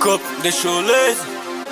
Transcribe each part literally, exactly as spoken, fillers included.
cup, deixou lazy.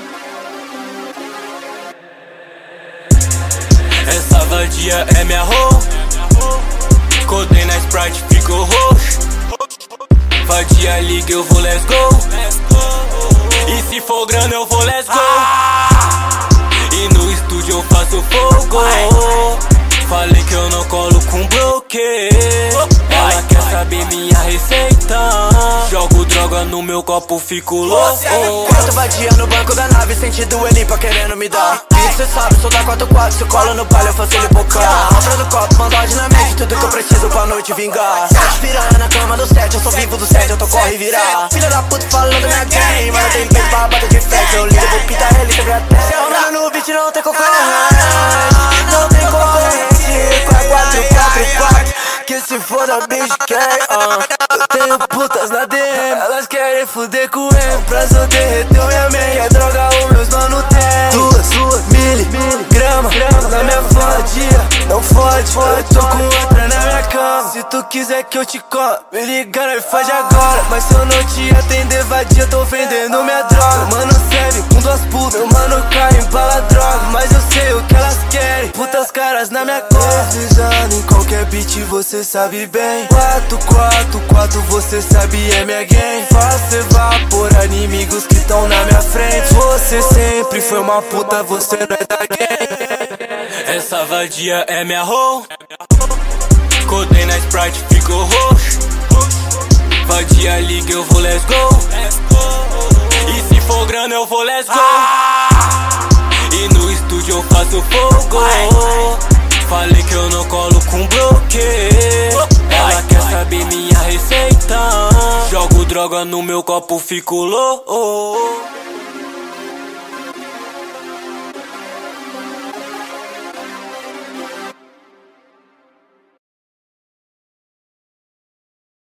Essa vadia é minha hoe. Codei na Sprite, ficou roxo. Vadia liga, eu vou, let's go. E se for grana, eu vou, let's go. E no estúdio eu faço fogo. Falei que eu não colo com bloqueio. Ela quer saber minha receita. Jogo droga no meu copo, fico louco. Quatro vadia no banco da nave, sentido Elipa querendo me dar. Vídeo cê sabe, sou da quatro quatro, se colo no palho eu faço ele bocar. Obra do copo, maldade na mente, tudo que eu preciso pra noite vingar. Sete piranha na cama do set, eu sou vivo do set, eu tô corre virar. Filha da puta falando minha game, mas eu tenho peito pra bater de flex. Eu ligo, vou pintar ele, quebra até. Se eu não no beat não tem concorrente, não tem concorrente. Quatro, quatro, quatro, que se foda bitch quem, uh. Eu tenho putas na D M, elas querem fuder com M. Pra eu derreter minha meia, droga os meus mano tem. Duas, duas, miligrama na minha vadia, não fode, eu tô com outra na minha cama. Se tu quiser que eu te come, me liga, nós faz agora. Mas se eu não te atender vadia, tô vendendo minha droga. Mano serve com duas putas, meu mano cai em bala droga. Mas eu sei o que elas querem, putas caras na minha cor. Deslizando em qualquer beat, você sabe bem. Quatro, quatro, quatro, você sabe é minha gang. Faço evaporar inimigos que tão na minha frente. Você sempre foi uma puta, você não é da gang. Essa vadia é minha hoe. Codei na Sprite, ficou roxo. Vadia liga, eu vou, let's go. E se for grana, eu vou, let's go. E no estúdio eu faço fogo. Falei que eu não colo com bloqueio. Ela quer saber minha receita. Jogo droga no meu copo, fico louco.